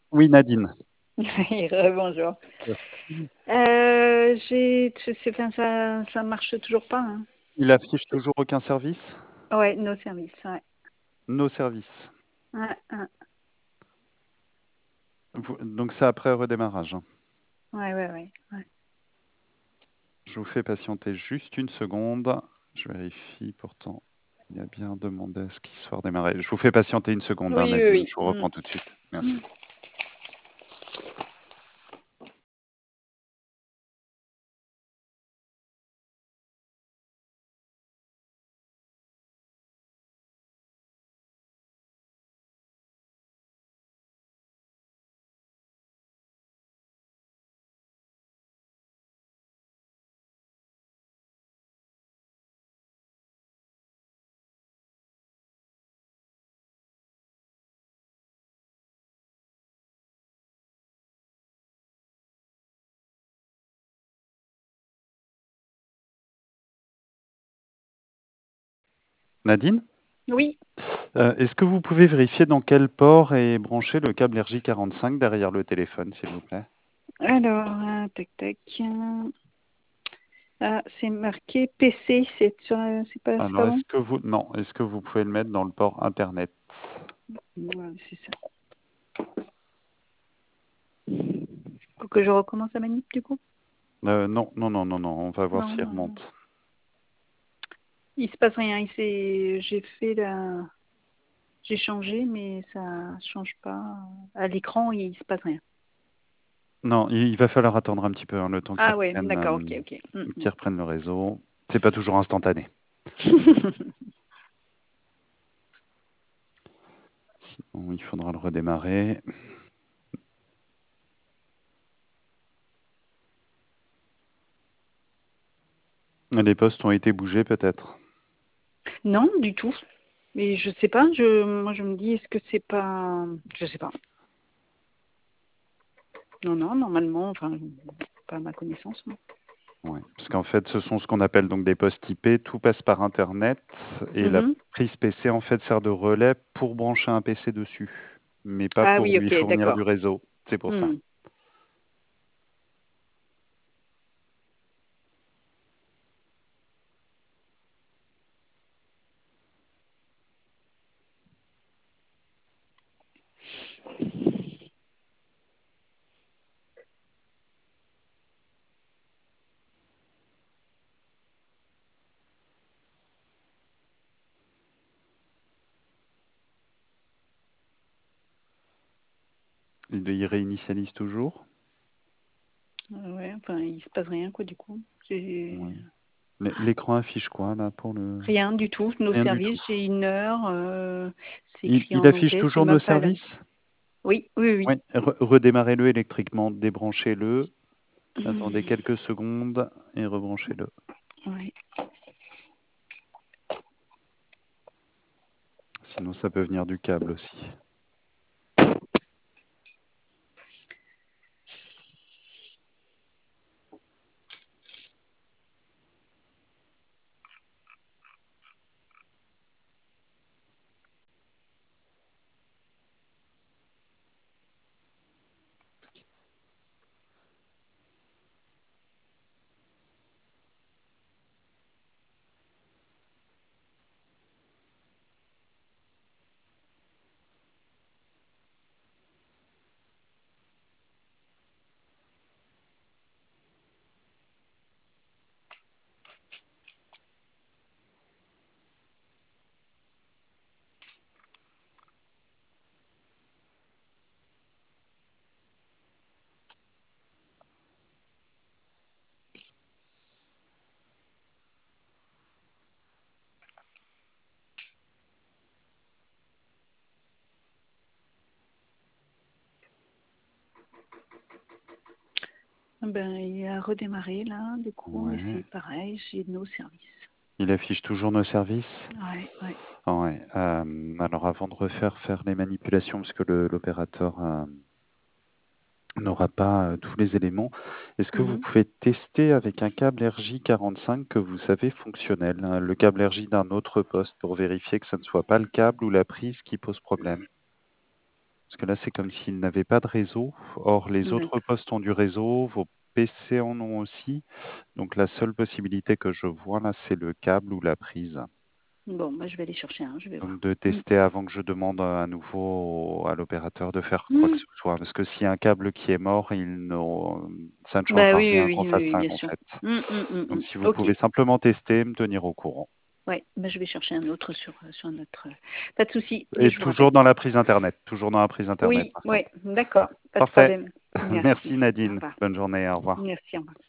Oui, Nadine. Bonjour. Enfin, ça marche toujours pas, hein. Il affiche toujours aucun service? Ouais, nos services, ouais. Nos services. Ouais, ouais, Donc c'est après redémarrage, hein. ouais, ouais, ouais, ouais. Je vous fais patienter juste une seconde. Je vérifie pourtant. Il a bien demandé à ce qu'il soit redémarré. Je vous fais patienter une seconde, hein, Oui, oui, Nadine. oui. Je vous reprends tout de suite. Merci. Nadine, Oui. est-ce que vous pouvez vérifier dans quel port est branché le câble RJ45 derrière le téléphone, s'il vous plaît? Alors, tac, tac. Ah, c'est marqué PC, c'est pas Alors, bon? non, est-ce que vous pouvez le mettre dans le port Internet? Ouais, c'est ça. Faut que je recommence la manip, du coup? Non, non, non, non, non, on va voir Non, s'il non, non. remonte. Il se passe rien. J'ai changé, mais ça change pas. À l'écran, il se passe rien. Non, il va falloir attendre un petit peu, hein, le temps Ah ouais, d'accord, ok, ok. qu'ils reprennent le réseau. C'est pas toujours instantané. Sinon, il faudra le redémarrer. Les postes ont été bougés peut-être. Non, du tout. Mais je sais pas, moi je me dis, est-ce que c'est pas... Je sais pas. Non, non, normalement, enfin, pas à ma connaissance, non. Ouais. Parce qu'en fait, ce sont ce qu'on appelle donc des postes IP. Tout passe par Internet et la Mhm. prise PC en fait sert de relais pour brancher un PC dessus, mais pas Ah pour oui, lui ok, fournir du d'accord. réseau. C'est pour ça. Hmm. Il réinitialise toujours. Ouais, enfin, il se passe rien, quoi, du coup. Ouais. L'écran affiche quoi là pour le... Rien du tout. Nos Rien du tout. services, j'ai 1 heure. C'est Il, écrit il en affiche anglais, c'est toujours nos même pas là. services? Oui, oui, oui. Oui, redémarrez-le électriquement, débranchez-le, attendez Hmm. quelques secondes et rebranchez-le. Ouais. Sinon, ça peut venir du câble aussi. Ben, il a redémarré là, du coup, mais Ouais. c'est pareil, j'ai nos services. Il affiche toujours nos services. Ouais, ouais. Ah ouais. Alors, avant de faire les manipulations, parce que l'opérateur n'aura pas tous les éléments, est-ce que vous Mhm. pouvez tester avec un câble RJ45 que vous savez fonctionnel, hein, le câble RJ d'un autre poste pour vérifier que ce ne soit pas le câble ou la prise qui pose problème? Parce que là, c'est comme s'il n'avait pas de réseau. Or, les autres D'accord. postes ont du réseau, vos PC en ont aussi. Donc, la seule possibilité que je vois là, c'est le câble ou la prise. Bon, bah, je vais aller chercher un, je vais Donc, voir. de Mm. tester avant que je demande à nouveau à l'opérateur de faire quoi que Mm. ce soit. Parce que s'il y a un câble qui est mort, ça ne Bah changera oui, oui, rien qu'on oui, oui, fasse oui, ça, bien en sûr. fait. Donc, si vous Ok. pouvez simplement tester, me tenir au courant. Ouais, bah, je vais chercher un autre sur un autre. Pas de souci, Et je vous toujours rappelle. dans la prise Internet. Toujours dans la prise Internet, Oui, par oui, contre. d'accord, pas de Parfait. problème. Merci. Merci Au Nadine. revoir. Bonne journée. Au revoir. Merci, au revoir.